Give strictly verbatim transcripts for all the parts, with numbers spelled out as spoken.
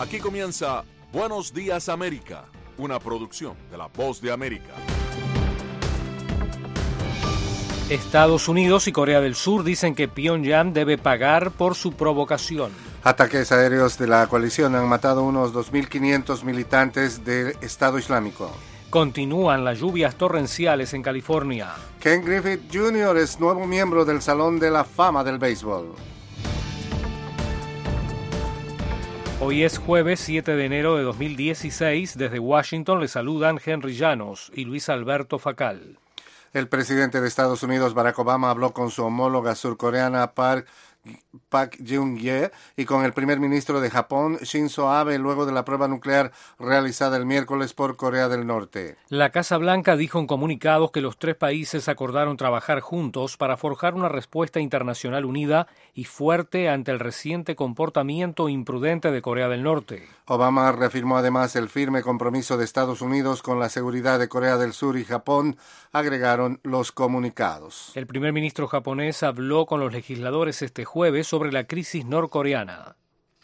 Aquí comienza Buenos Días América, una producción de La Voz de América. Estados Unidos y Corea del Sur dicen que Pyongyang debe pagar por su provocación. Ataques aéreos de la coalición han matado unos dos mil quinientos militantes del Estado Islámico. Continúan las lluvias torrenciales en California. Ken Griffey junior es nuevo miembro del Salón de la Fama del Béisbol. Hoy es jueves siete de enero de dos mil dieciséis. Desde Washington le saludan Henry Llanos y Luis Alberto Facal. El presidente de Estados Unidos, Barack Obama, habló con su homóloga surcoreana Park Park Geun-hye y con el primer ministro de Japón, Shinzo Abe, luego de la prueba nuclear realizada el miércoles por Corea del Norte. La Casa Blanca dijo en comunicados que los tres países acordaron trabajar juntos para forjar una respuesta internacional unida y fuerte ante el reciente comportamiento imprudente de Corea del Norte. Obama reafirmó además el firme compromiso de Estados Unidos con la seguridad de Corea del Sur y Japón, agregaron los comunicados. El primer ministro japonés habló con los legisladores este jueves sobre la crisis norcoreana.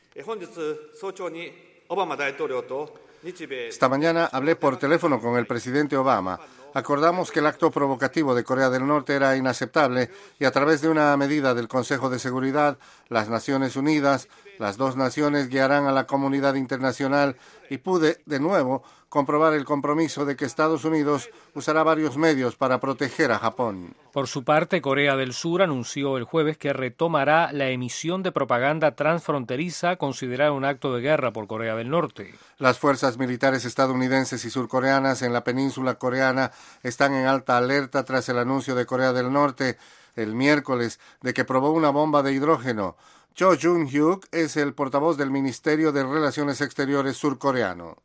Esta mañana hablé por teléfono con el presidente Obama. Acordamos que el acto provocativo de Corea del Norte era inaceptable y a través de una medida del Consejo de Seguridad, las Naciones Unidas, las dos naciones guiarán a la comunidad internacional y pude, de nuevo, comprobar el compromiso de que Estados Unidos usará varios medios para proteger a Japón. Por su parte, Corea del Sur anunció el jueves que retomará la emisión de propaganda transfronteriza considerada un acto de guerra por Corea del Norte. Las fuerzas militares estadounidenses y surcoreanas en la península coreana están en alta alerta tras el anuncio de Corea del Norte el miércoles de que probó una bomba de hidrógeno. Cho Jun-hyuk es el portavoz del Ministerio de Relaciones Exteriores surcoreano.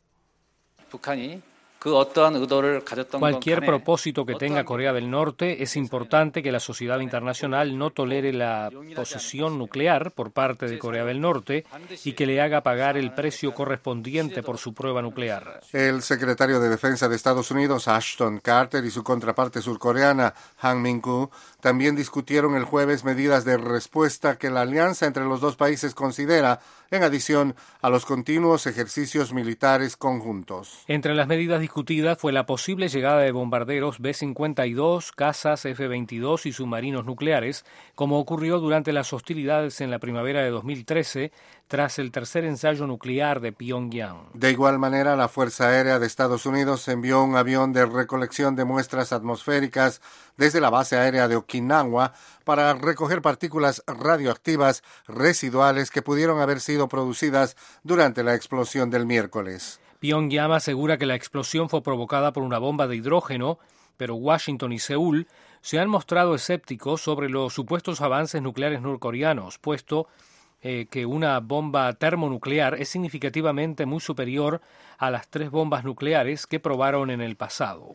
Cualquier propósito que tenga Corea del Norte, es importante que la sociedad internacional no tolere la posesión nuclear por parte de Corea del Norte y que le haga pagar el precio correspondiente por su prueba nuclear. El secretario de Defensa de Estados Unidos, Ashton Carter, y su contraparte surcoreana, Han Min-koo, también discutieron el jueves medidas de respuesta que la alianza entre los dos países considera, en adición a los continuos ejercicios militares conjuntos. Entre las medidas discutida fue la posible llegada de bombarderos B cincuenta y dos, cazas F veintidós y submarinos nucleares, como ocurrió durante las hostilidades en la primavera de dos mil trece, tras el tercer ensayo nuclear de Pyongyang. De igual manera, la Fuerza Aérea de Estados Unidos envió un avión de recolección de muestras atmosféricas desde la base aérea de Okinawa para recoger partículas radioactivas residuales que pudieron haber sido producidas durante la explosión del miércoles. Pyongyang asegura que la explosión fue provocada por una bomba de hidrógeno, pero Washington y Seúl se han mostrado escépticos sobre los supuestos avances nucleares norcoreanos, puesto eh, que una bomba termonuclear es significativamente muy superior a las tres bombas nucleares que probaron en el pasado.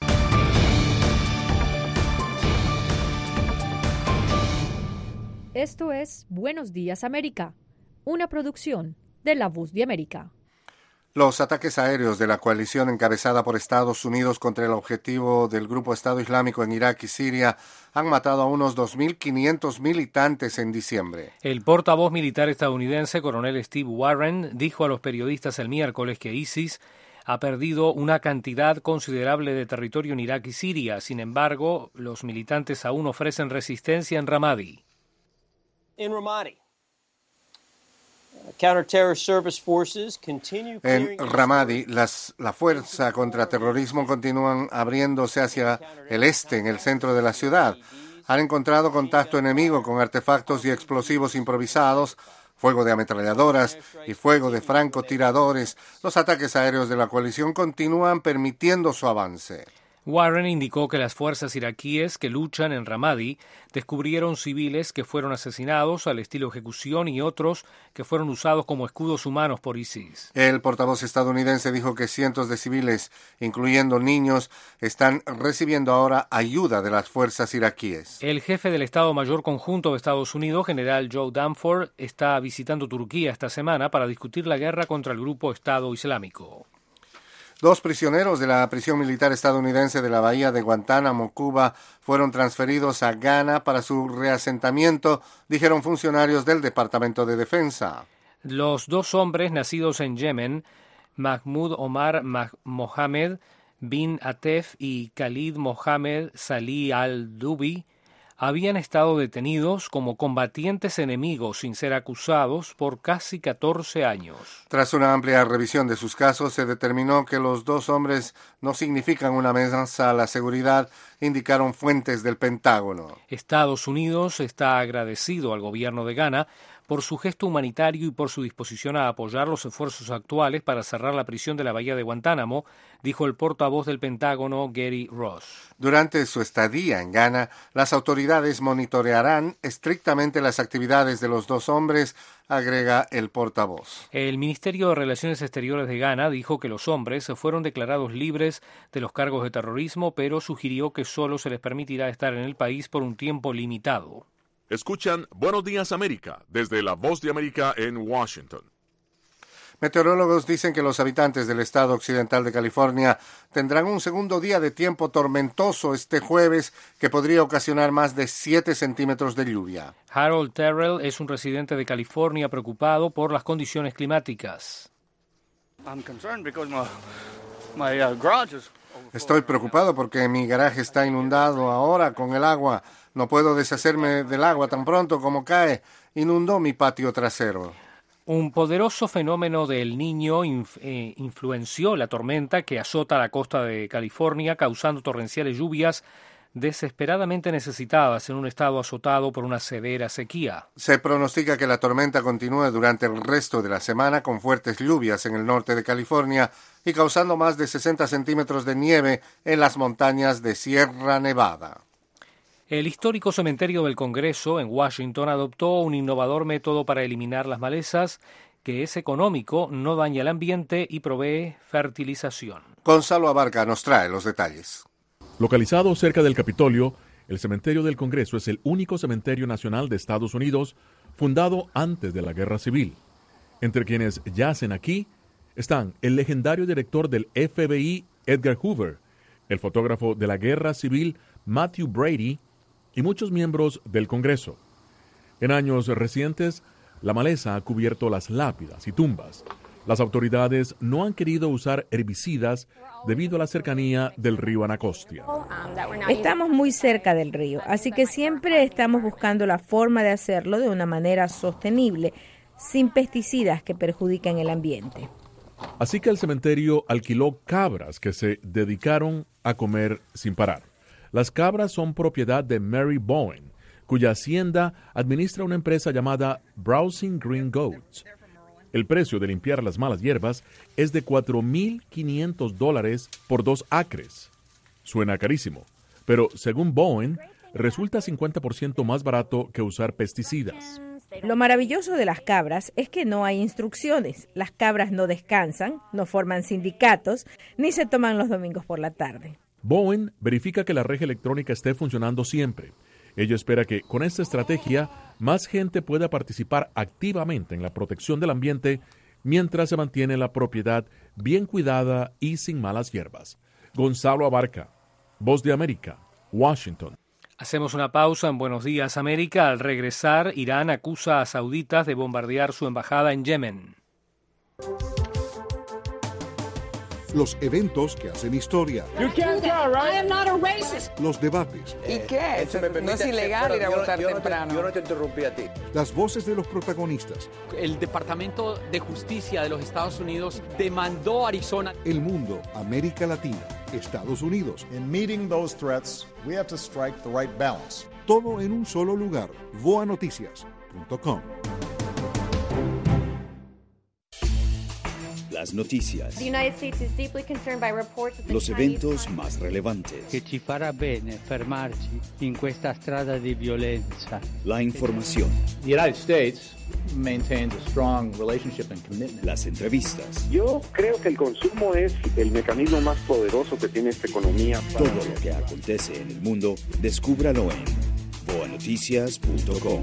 Esto es Buenos Días América, una producción de La Voz de América. Los ataques aéreos de la coalición encabezada por Estados Unidos contra el objetivo del Grupo Estado Islámico en Irak y Siria han matado a unos dos mil quinientos militantes en diciembre. El portavoz militar estadounidense, coronel Steve Warren, dijo a los periodistas el miércoles que ISIS ha perdido una cantidad considerable de territorio en Irak y Siria. Sin embargo, los militantes aún ofrecen resistencia en Ramadi. En Ramadi. En Ramadi, las, la fuerza contra terrorismo continúan abriéndose hacia el este, en el centro de la ciudad. Han encontrado contacto enemigo con artefactos y explosivos improvisados, fuego de ametralladoras y fuego de francotiradores. Los ataques aéreos de la coalición continúan permitiendo su avance. Warren indicó que las fuerzas iraquíes que luchan en Ramadi descubrieron civiles que fueron asesinados al estilo ejecución y otros que fueron usados como escudos humanos por ISIS. El portavoz estadounidense dijo que cientos de civiles, incluyendo niños, están recibiendo ahora ayuda de las fuerzas iraquíes. El jefe del Estado Mayor Conjunto de Estados Unidos, general Joe Dunford, está visitando Turquía esta semana para discutir la guerra contra el grupo Estado Islámico. Dos prisioneros de la prisión militar estadounidense de la bahía de Guantánamo, Cuba, fueron transferidos a Ghana para su reasentamiento, dijeron funcionarios del Departamento de Defensa. Los dos hombres nacidos en Yemen, Mahmoud Omar Mohamed bin Atef y Khalid Mohamed Salih al-Dubi, habían estado detenidos como combatientes enemigos sin ser acusados por casi catorce años. Tras una amplia revisión de sus casos, se determinó que los dos hombres no significan una amenaza a la seguridad, indicaron fuentes del Pentágono. Estados Unidos está agradecido al gobierno de Ghana por su gesto humanitario y por su disposición a apoyar los esfuerzos actuales para cerrar la prisión de la bahía de Guantánamo, dijo el portavoz del Pentágono, Gary Ross. Durante su estadía en Ghana, las autoridades monitorearán estrictamente las actividades de los dos hombres, agrega el portavoz. El Ministerio de Relaciones Exteriores de Ghana dijo que los hombres fueron declarados libres de los cargos de terrorismo, pero sugirió que solo se les permitirá estar en el país por un tiempo limitado. Escuchan Buenos Días América desde La Voz de América en Washington. Meteorólogos dicen que los habitantes del estado occidental de California tendrán un segundo día de tiempo tormentoso este jueves que podría ocasionar más de siete centímetros de lluvia. Harold Terrell es un residente de California preocupado por las condiciones climáticas. Estoy preocupado porque mi garaje está inundado ahora con el agua. No puedo deshacerme del agua tan pronto como cae. Inundó mi patio trasero. Un poderoso fenómeno del Niño inf- eh, influenció la tormenta que azota la costa de California, causando torrenciales lluvias desesperadamente necesitadas en un estado azotado por una severa sequía. Se pronostica que la tormenta continúe durante el resto de la semana con fuertes lluvias en el norte de California y causando más de sesenta centímetros de nieve en las montañas de Sierra Nevada. El histórico cementerio del Congreso en Washington adoptó un innovador método para eliminar las malezas que es económico, no daña el ambiente y provee fertilización. Gonzalo Abarca nos trae los detalles. Localizado cerca del Capitolio, el cementerio del Congreso es el único cementerio nacional de Estados Unidos fundado antes de la Guerra Civil. Entre quienes yacen aquí están el legendario director del F B I, Edgar Hoover, el fotógrafo de la Guerra Civil, Matthew Brady, y muchos miembros del Congreso. En años recientes, la maleza ha cubierto las lápidas y tumbas. Las autoridades no han querido usar herbicidas debido a la cercanía del río Anacostia. Estamos muy cerca del río, así que siempre estamos buscando la forma de hacerlo de una manera sostenible, sin pesticidas que perjudiquen el ambiente. Así que el cementerio alquiló cabras que se dedicaron a comer sin parar. Las cabras son propiedad de Mary Bowen, cuya hacienda administra una empresa llamada Browsing Green Goats. El precio de limpiar las malas hierbas es de cuatro mil quinientos dólares por dos acres. Suena carísimo, pero según Bowen, resulta cincuenta por ciento más barato que usar pesticidas. Lo maravilloso de las cabras es que no hay instrucciones. Las cabras no descansan, no forman sindicatos, ni se toman los domingos por la tarde. Bowen verifica que la reja electrónica esté funcionando siempre. Ella espera que con esta estrategia más gente pueda participar activamente en la protección del ambiente mientras se mantiene la propiedad bien cuidada y sin malas hierbas. Gonzalo Abarca, Voz de América, Washington. Hacemos una pausa en Buenos Días América. Al regresar, Irán acusa a sauditas de bombardear su embajada en Yemen. Los eventos que hacen historia. You can't tell, right? I am not a racist. Los debates. ¿Y qué? Eso me no es ilegal ir a votar yo, yo temprano. No te, yo no te interrumpí a ti. Las voces de los protagonistas. El Departamento de Justicia de los Estados Unidos demandó a Arizona. El mundo, América Latina, Estados Unidos. In meeting those threats, we have to strike the right balance. Todo en un solo lugar. voa noticias punto com. Las noticias, los eventos más relevantes, che ci farà bene fermarci in questa strada di violenza. La información, The United States maintains a strong relationship and commitment. Las entrevistas. Yo creo que el consumo es el mecanismo más poderoso que tiene esta economía. Todo lo que acontece en el mundo, descúbralo en voa noticias punto com.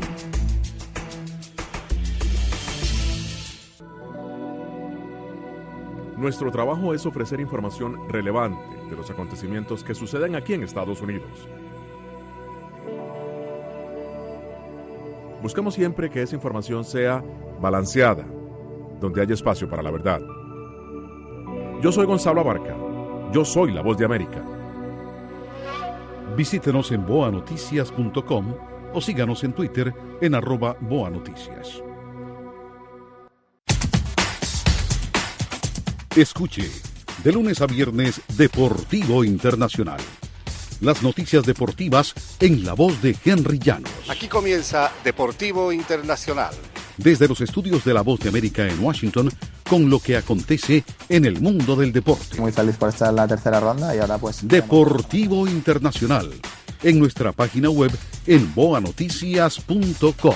Nuestro trabajo es ofrecer información relevante de los acontecimientos que suceden aquí en Estados Unidos. Buscamos siempre que esa información sea balanceada, donde haya espacio para la verdad. Yo soy Gonzalo Abarca. Yo soy la voz de América. Visítenos en boa noticias punto com o síganos en Twitter en arroba boanoticias. Escuche, de lunes a viernes, Deportivo Internacional. Las noticias deportivas en la voz de Henry Llanos. Aquí comienza Deportivo Internacional. Desde los estudios de La Voz de América en Washington, con lo que acontece en el mundo del deporte. Muy feliz por estar en la tercera ronda y ahora pues... Deportivo Internacional, en nuestra página web en boa noticias punto com.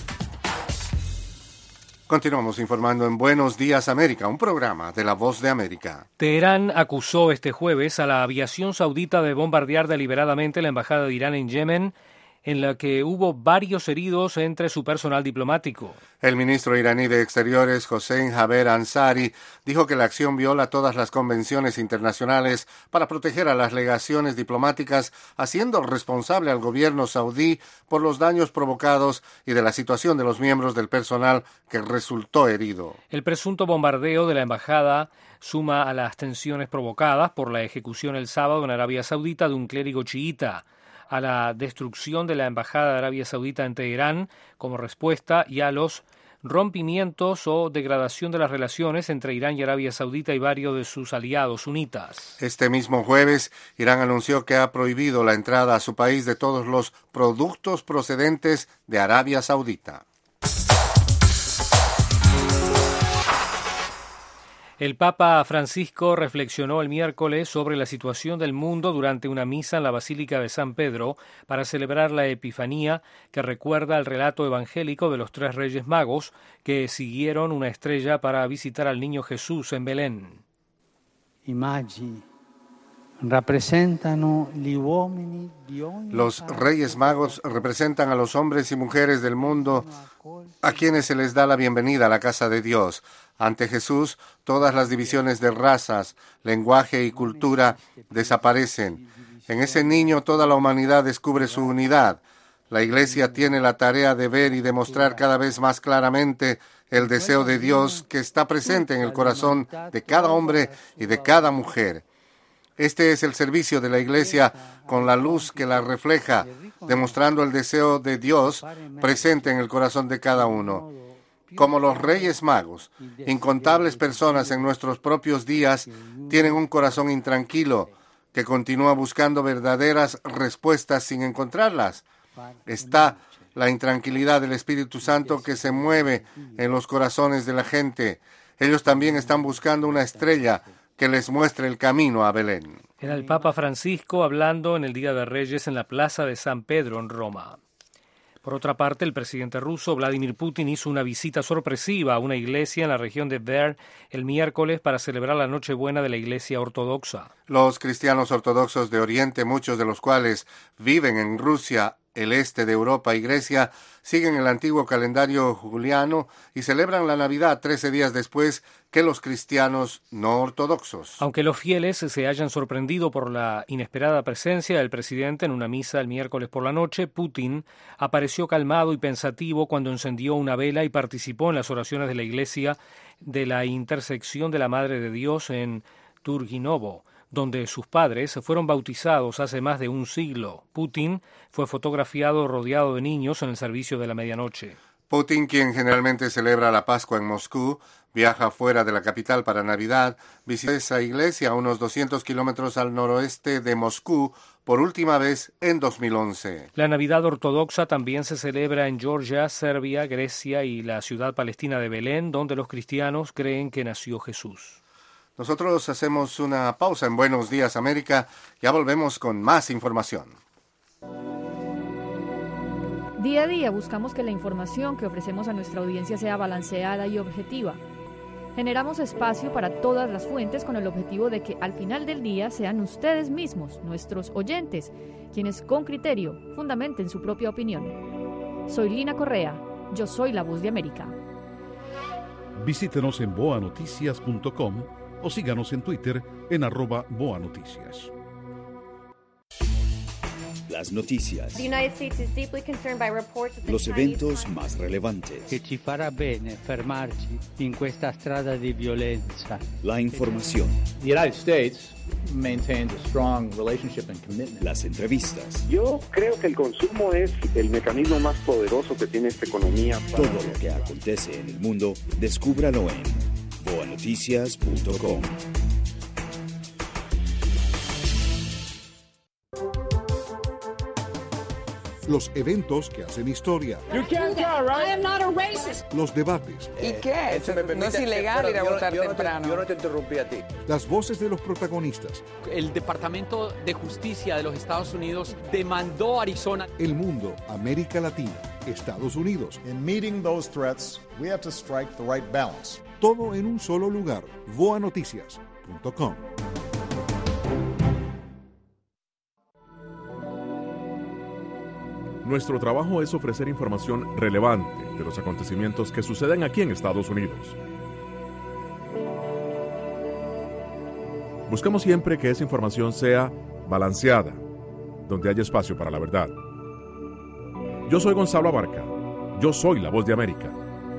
Continuamos informando en Buenos Días América, un programa de La Voz de América. Teherán acusó este jueves a la aviación saudita de bombardear deliberadamente la embajada de Irán en Yemen, en la que hubo varios heridos entre su personal diplomático. El ministro iraní de Exteriores, Hossein Jaber Ansari, dijo que la acción viola todas las convenciones internacionales para proteger a las legaciones diplomáticas, haciendo responsable al gobierno saudí por los daños provocados y de la situación de los miembros del personal que resultó herido. El presunto bombardeo de la embajada suma a las tensiones provocadas por la ejecución el sábado en Arabia Saudita de un clérigo chiita, a la destrucción de la embajada de Arabia Saudita en Teherán como respuesta y a los rompimientos o degradación de las relaciones entre Irán y Arabia Saudita y varios de sus aliados sunitas. Este mismo jueves, Irán anunció que ha prohibido la entrada a su país de todos los productos procedentes de Arabia Saudita. El Papa Francisco reflexionó el miércoles sobre la situación del mundo durante una misa en la Basílica de San Pedro para celebrar la Epifanía, que recuerda el relato evangélico de los tres Reyes Magos que siguieron una estrella para visitar al niño Jesús en Belén. Los Reyes Magos representan a los hombres y mujeres del mundo a quienes se les da la bienvenida a la casa de Dios. Ante Jesús, todas las divisiones de razas, lenguaje y cultura desaparecen. En ese niño toda la humanidad descubre su unidad. La Iglesia tiene la tarea de ver y demostrar cada vez más claramente el deseo de Dios que está presente en el corazón de cada hombre y de cada mujer. Este es el servicio de la Iglesia con la luz que la refleja, demostrando el deseo de Dios presente en el corazón de cada uno. Como los Reyes Magos, incontables personas en nuestros propios días tienen un corazón intranquilo que continúa buscando verdaderas respuestas sin encontrarlas. Está la intranquilidad del Espíritu Santo que se mueve en los corazones de la gente. Ellos también están buscando una estrella que les muestre el camino a Belén. Era el Papa Francisco hablando en el Día de Reyes en la Plaza de San Pedro en Roma. Por otra parte, el presidente ruso Vladimir Putin hizo una visita sorpresiva a una iglesia en la región de Tver el miércoles para celebrar la Nochebuena de la Iglesia Ortodoxa. Los cristianos ortodoxos de Oriente, muchos de los cuales viven en Rusia, el este de Europa y Grecia, siguen el antiguo calendario juliano y celebran la Navidad trece días después que los cristianos no ortodoxos. Aunque los fieles se hayan sorprendido por la inesperada presencia del presidente en una misa el miércoles por la noche, Putin apareció calmado y pensativo cuando encendió una vela y participó en las oraciones de la iglesia de la intersección de la Madre de Dios en Turginovo, donde sus padres fueron bautizados hace más de un siglo. Putin fue fotografiado rodeado de niños en el servicio de la medianoche. Putin, quien generalmente celebra la Pascua en Moscú, viaja fuera de la capital para Navidad, visitó esa iglesia a unos doscientos kilómetros al noroeste de Moscú por última vez en dos mil once. La Navidad ortodoxa también se celebra en Georgia, Serbia, Grecia y la ciudad palestina de Belén, donde los cristianos creen que nació Jesús. Nosotros hacemos una pausa en Buenos Días América. Ya volvemos con más información. Día a día buscamos que la información que ofrecemos a nuestra audiencia sea balanceada y objetiva. Generamos espacio para todas las fuentes con el objetivo de que al final del día sean ustedes mismos, nuestros oyentes, quienes con criterio fundamenten su propia opinión. Soy Lina Correa, yo soy la Voz de América. Visítenos en boa noticias punto com o síganos en Twitter en arroba boanoticias. Las noticias. Los eventos más relevantes. Che ci farà bene fermarci in questa strada di violenza. La información. The United States maintains a strong relationship and commitment. Las entrevistas. Yo creo que el consumo es el mecanismo más poderoso que tiene esta economía. Para... Todo lo que acontece en el mundo, descúbralo en boa noticias punto com. Los eventos que hacen historia. You can't tell, right? I am not a racist. Los debates. ¿Y qué? Eh, si me no es ilegal pero, ir a yo, votar yo temprano. No te, yo no te interrumpí a ti. Las voces de los protagonistas. El Departamento de Justicia de los Estados Unidos demandó a Arizona. El mundo, América Latina, Estados Unidos. In meeting those threats, we have to strike the right balance. Todo en un solo lugar. boa noticias punto com. Nuestro trabajo es ofrecer información relevante de los acontecimientos que suceden aquí en Estados Unidos. Buscamos siempre que esa información sea balanceada, donde haya espacio para la verdad. Yo soy Gonzalo Abarca. Yo soy la voz de América.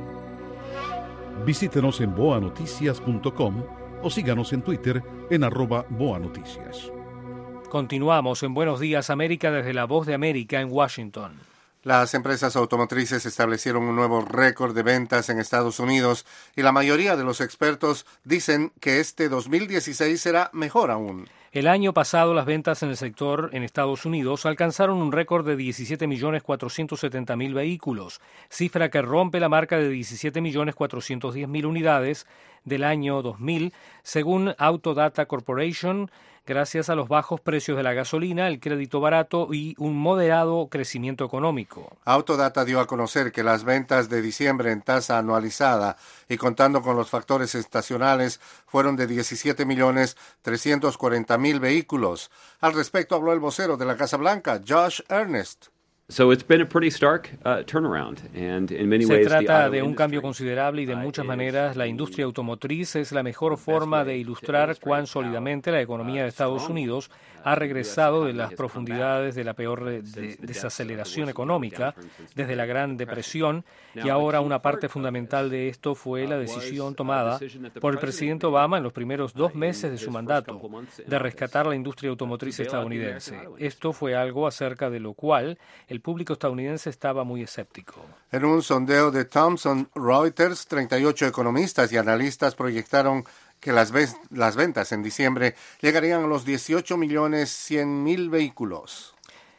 Visítenos en boa noticias punto com o síganos en Twitter en arroba boanoticias. Continuamos en Buenos Días América desde la Voz de América en Washington. Las empresas automotrices establecieron un nuevo récord de ventas en Estados Unidos y la mayoría de los expertos dicen que este dos mil dieciséis será mejor aún. El año pasado las ventas en el sector en Estados Unidos alcanzaron un récord de diecisiete millones cuatrocientos setenta mil vehículos, cifra que rompe la marca de diecisiete millones cuatrocientos diez mil unidades del año dos mil, según Autodata Corporation, gracias a los bajos precios de la gasolina, el crédito barato y un moderado crecimiento económico. Autodata dio a conocer que las ventas de diciembre en tasa anualizada y contando con los factores estacionales fueron de diecisiete millones trescientos cuarenta mil vehículos. Al respecto habló el vocero de la Casa Blanca, Josh Earnest. So it's been a pretty stark uh, turnaround, and in many Se ways, trata de un cambio considerable y de muchas maneras la industria automotriz es la mejor forma de ilustrar cuán sólidamente la economía de Estados Unidos ha regresado de las profundidades de la peor de, de, desaceleración económica desde la Gran Depresión, y ahora una parte fundamental de esto fue la decisión tomada por el presidente Obama en los primeros dos meses de su mandato de rescatar la industria automotriz estadounidense. Esto fue algo acerca de lo cual el público estadounidense estaba muy escéptico. En un sondeo de Thomson Reuters, treinta y ocho economistas y analistas proyectaron que las, ve- las ventas en diciembre llegarían a los dieciocho millones cien mil vehículos.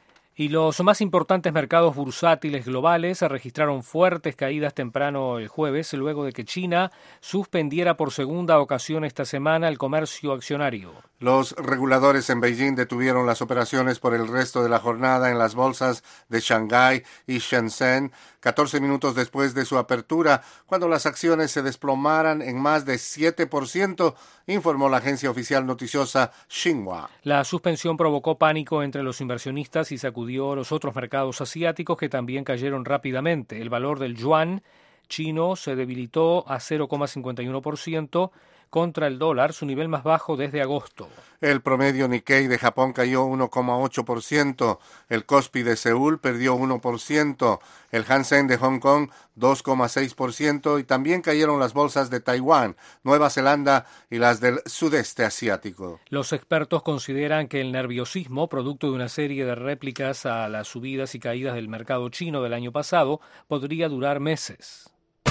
Y los más importantes mercados bursátiles globales registraron fuertes caídas temprano el jueves, luego de que China suspendiera por segunda ocasión esta semana el comercio accionario. Los reguladores en Beijing detuvieron las operaciones por el resto de la jornada en las bolsas de Shanghái y Shenzhen, catorce minutos después de su apertura, cuando las acciones se desplomaran en más de siete por ciento, informó la agencia oficial noticiosa Xinhua. La suspensión provocó pánico entre los inversionistas y sacudió los otros mercados asiáticos, que también cayeron rápidamente. El valor del yuan chino se debilitó a cero coma cincuenta y uno por ciento contra el dólar, su nivel más bajo desde agosto. El promedio Nikkei de Japón cayó uno coma ocho por ciento, el Kospi de Seúl perdió uno por ciento, el Hang Seng de Hong Kong dos coma seis por ciento y también cayeron las bolsas de Taiwán, Nueva Zelanda y las del sudeste asiático. Los expertos consideran que el nerviosismo, producto de una serie de réplicas a las subidas y caídas del mercado chino del año pasado, podría durar meses.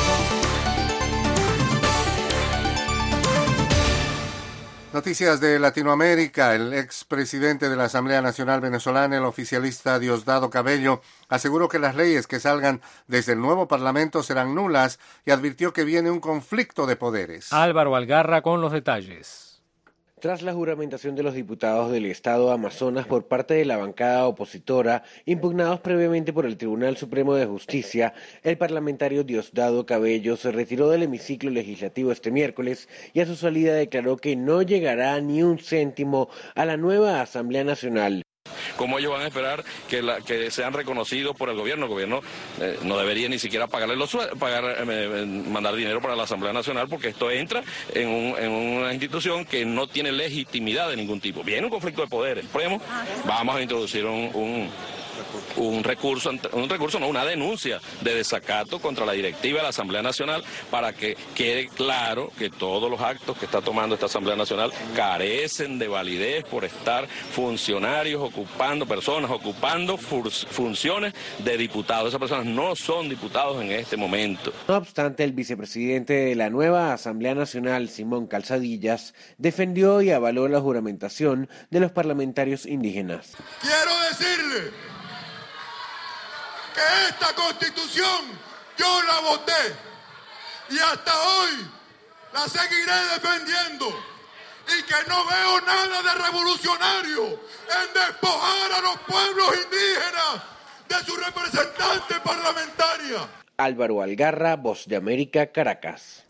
Noticias de Latinoamérica. El expresidente de la Asamblea Nacional Venezolana, el oficialista Diosdado Cabello, aseguró que las leyes que salgan desde el nuevo Parlamento serán nulas y advirtió que viene un conflicto de poderes. Álvaro Algarra con los detalles. Tras la juramentación de los diputados del Estado Amazonas por parte de la bancada opositora, impugnados previamente por el Tribunal Supremo de Justicia, el parlamentario Diosdado Cabello se retiró del hemiciclo legislativo este miércoles y a su salida declaró que no llegará ni un céntimo a la nueva Asamblea Nacional. ¿Cómo ellos van a esperar que, la, que sean reconocidos por el gobierno? El gobierno eh, no debería ni siquiera pagarle los pagar, eh, mandar dinero para la Asamblea Nacional, porque esto entra en, un, en una institución que no tiene legitimidad de ningún tipo. Viene un conflicto de poderes supremo, vamos a introducir un... un un recurso, un recurso, no, una denuncia de desacato contra la directiva de la Asamblea Nacional para que quede claro que todos los actos que está tomando esta Asamblea Nacional carecen de validez por estar funcionarios ocupando, personas ocupando funciones de diputados. Esas personas no son diputados en este momento. No obstante, el vicepresidente de la nueva Asamblea Nacional, Simón Calzadillas, defendió y avaló la juramentación de los parlamentarios indígenas. Quiero decirle que esta Constitución yo la voté y hasta hoy la seguiré defendiendo, y que no veo nada de revolucionario en despojar a los pueblos indígenas de su representante parlamentaria. Álvaro Algarra, Voz de América, Caracas.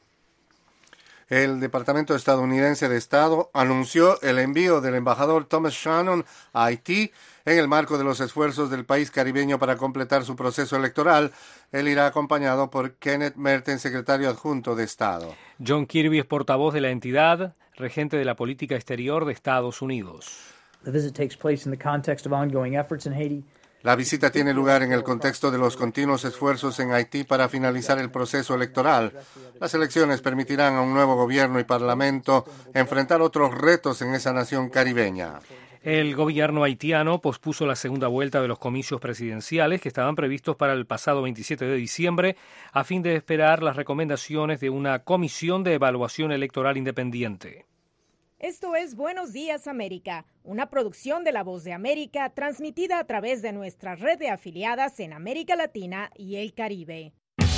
El Departamento Estadounidense de Estado anunció el envío del embajador Thomas Shannon a Haití en el marco de los esfuerzos del país caribeño para completar su proceso electoral. Él irá acompañado por Kenneth Merten, secretario adjunto de Estado. John Kirby es portavoz de la entidad, regente de la política exterior de Estados Unidos. The visit takes place in the context of ongoing efforts in Haiti. La visita tiene lugar en el contexto de los continuos esfuerzos en Haití para finalizar el proceso electoral. Las elecciones permitirán a un nuevo gobierno y parlamento enfrentar otros retos en esa nación caribeña. El gobierno haitiano pospuso la segunda vuelta de los comicios presidenciales que estaban previstos para el pasado veintisiete de diciembre a fin de esperar las recomendaciones de una comisión de evaluación electoral independiente. Esto es Buenos Días América, una producción de La Voz de América transmitida a través de nuestra red de afiliadas en América Latina y el Caribe.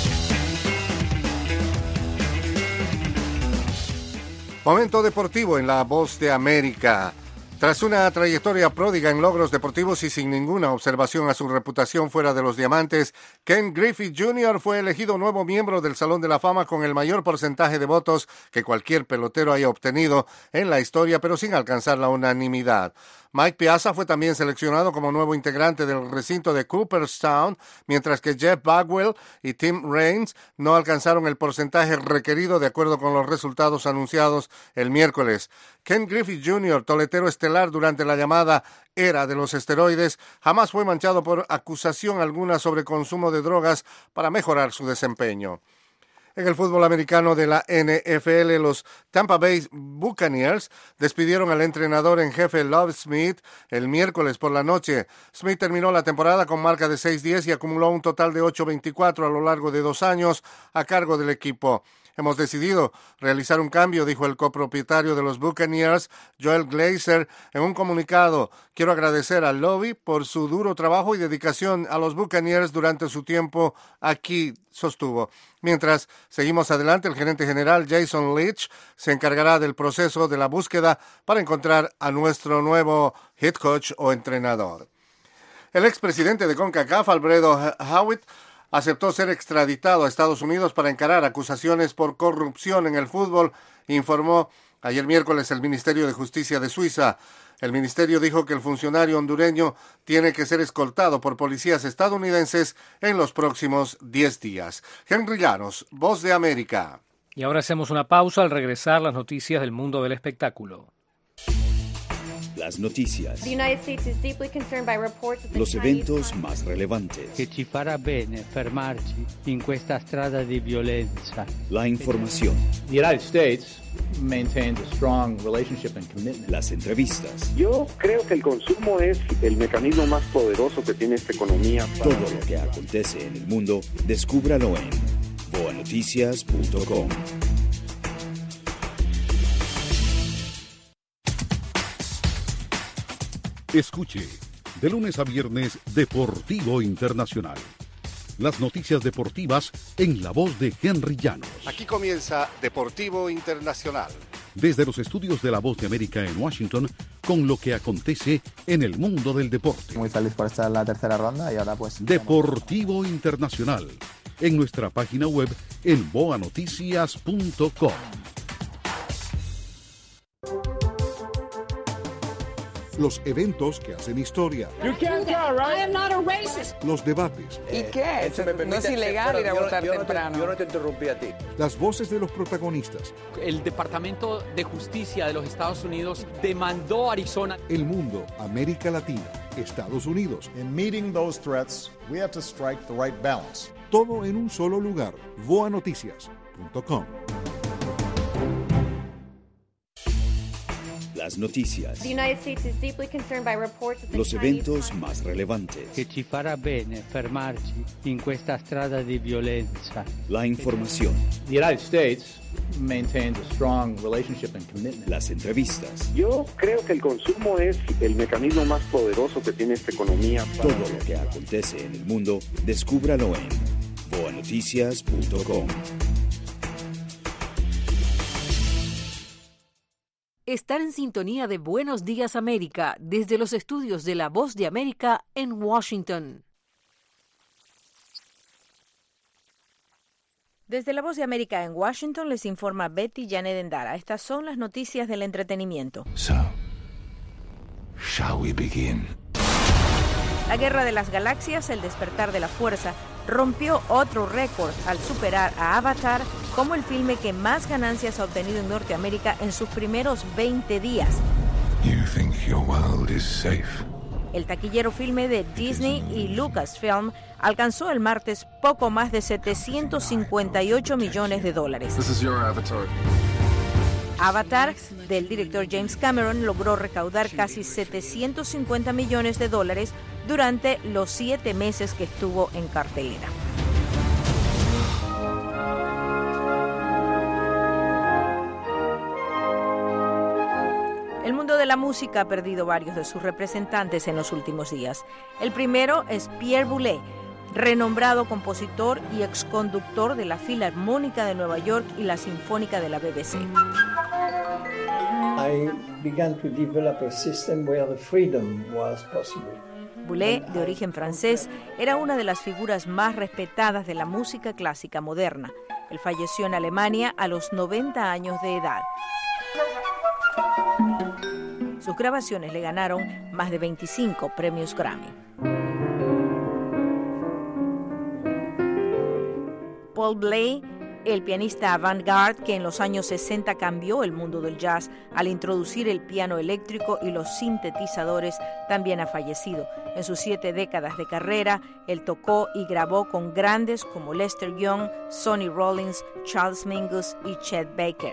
Momento deportivo en La Voz de América. Tras una trayectoria pródiga en logros deportivos y sin ninguna observación a su reputación fuera de los diamantes, Ken Griffey junior fue elegido nuevo miembro del Salón de la Fama con el mayor porcentaje de votos que cualquier pelotero haya obtenido en la historia, pero sin alcanzar la unanimidad. Mike Piazza fue también seleccionado como nuevo integrante del recinto de Cooperstown, mientras que Jeff Bagwell y Tim Raines no alcanzaron el porcentaje requerido de acuerdo con los resultados anunciados el miércoles. Ken Griffey junior, toletero estelar durante la llamada era de los esteroides, jamás fue manchado por acusación alguna sobre consumo de drogas para mejorar su desempeño. En el fútbol americano de la N F L, los Tampa Bay Buccaneers despidieron al entrenador en jefe Love Smith el miércoles por la noche. Smith terminó la temporada con marca de seis diez y acumuló un total de ocho veinticuatro a lo largo de dos años a cargo del equipo. Hemos decidido realizar un cambio, dijo el copropietario de los Buccaneers, Joel Glazer, en un comunicado. Quiero agradecer a Lovie por su duro trabajo y dedicación a los Buccaneers durante su tiempo aquí, sostuvo. Mientras seguimos adelante, el gerente general Jason Leach se encargará del proceso de la búsqueda para encontrar a nuestro nuevo head coach o entrenador. El expresidente de CONCACAF, Alfredo Howitt, aceptó ser extraditado a Estados Unidos para encarar acusaciones por corrupción en el fútbol, informó ayer miércoles el Ministerio de Justicia de Suiza. El ministerio dijo que el funcionario hondureño tiene que ser escoltado por policías estadounidenses en los próximos diez días. Henry Llanos, Voz de América. Y ahora hacemos una pausa. Al regresar, las noticias del mundo del espectáculo. Las noticias, los eventos más relevantes, che ci farà bene fermarci in questa strada di violenza. La información, The United States maintains a strong relationship and commitment. Las entrevistas. Yo creo que el consumo es el mecanismo más poderoso que tiene esta economía. Para... Todo lo que acontece en el mundo, descúbralo en boa noticias punto com. Escuche, de lunes a viernes, Deportivo Internacional. Las noticias deportivas en la voz de Henry Llanos. Aquí comienza Deportivo Internacional. Desde los estudios de La Voz de América en Washington, con lo que acontece en el mundo del deporte. Muy feliz por estar en la tercera ronda y ahora pues... Deportivo Internacional, en nuestra página web en boa noticias punto com. los eventos que hacen historia, You can't go, right? I am not a racist. los debates, ¿Y qué? ¿No es ilegal ir a votar temprano? Yo no te interrumpí a ti. las voces de los protagonistas, El Departamento de Justicia de los Estados Unidos demandó a Arizona. el mundo, América Latina, Estados Unidos. In meeting those threats, we have to strike the right balance. Todo en un solo lugar. voa noticias punto com. Las noticias, The United States is deeply concerned by reports that the los Chinese eventos más relevantes, Che ci farà bene fermarci in questa strada di violenza. la información, The United States maintains a strong relationship and commitment. las entrevistas, Yo creo que el consumo es el mecanismo más poderoso que tiene esta economía. todo lo que acontece en el mundo, descúbralo en voa noticias punto com. Estar en sintonía de Buenos Días América desde los estudios de La Voz de América en Washington. Desde La Voz de América en Washington les informa Betty Janet Endara. Estas son las noticias del entretenimiento. So, shall we begin? La Guerra de las Galaxias, El Despertar de la Fuerza, rompió otro récord al superar a Avatar como el filme que más ganancias ha obtenido en Norteamérica en sus primeros veinte días. You think your world is safe? El taquillero filme de Disney y Lucasfilm alcanzó el martes poco más de setecientos cincuenta y ocho millones de dólares. This is your Avatar. Avatar, del director James Cameron, logró recaudar casi setecientos cincuenta millones de dólares durante los siete meses que estuvo en cartelera. El mundo de la música ha perdido varios de sus representantes en los últimos días. El primero es Pierre Boulez, renombrado compositor y exconductor de la Filarmónica de Nueva York y la Sinfónica de la B B C. I began to develop a system where the freedom was possible. Boulez, de origen francés, era una de las figuras más respetadas de la música clásica moderna. Él falleció en Alemania a los noventa años de edad. Sus grabaciones le ganaron más de veinticinco premios Grammy. Paul Bley, el pianista avant-garde que en los años sesenta cambió el mundo del jazz al introducir el piano eléctrico y los sintetizadores, también ha fallecido. En sus siete décadas de carrera, él tocó y grabó con grandes como Lester Young, Sonny Rollins, Charles Mingus y Chet Baker.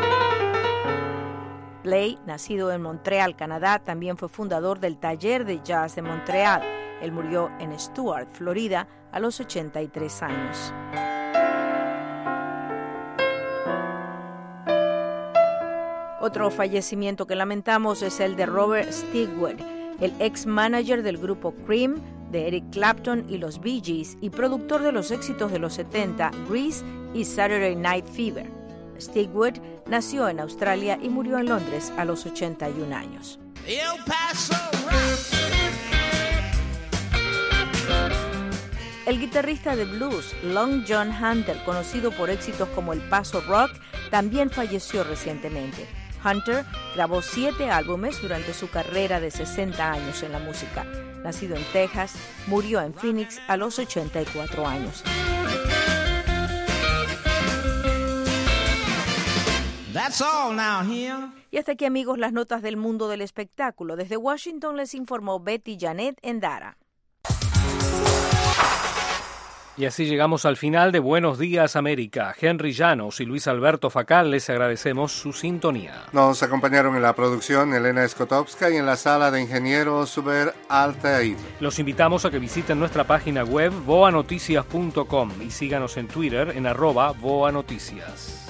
Bley, nacido en Montreal, Canadá, también fue fundador del Taller de Jazz de Montreal. Él murió en Stuart, Florida, a los ochenta y tres años. Otro fallecimiento que lamentamos es el de Robert Stigwood, el ex manager del grupo Cream, de Eric Clapton y los Bee Gees, y productor de los éxitos de los setenta, Grease y Saturday Night Fever. Stigwood nació en Australia y murió en Londres a los ochenta y un años. El guitarrista de blues Long John Hunter, conocido por éxitos como El Paso Rock, también falleció recientemente. Hunter grabó siete álbumes durante su carrera de sesenta años en la música. Nacido en Texas, murió en Phoenix a los ochenta y cuatro años. That's all now here. Y hasta aquí, amigos, las notas del mundo del espectáculo. Desde Washington les informó Betty Janet Endara. Y así llegamos al final de Buenos Días América. Henry Llanos y Luis Alberto Facal, les agradecemos su sintonía. Nos acompañaron en la producción Elena Skotowska y en la sala de ingenieros Super Altair. Los invitamos a que visiten nuestra página web voa noticias punto com y síganos en Twitter en arroba voa noticias.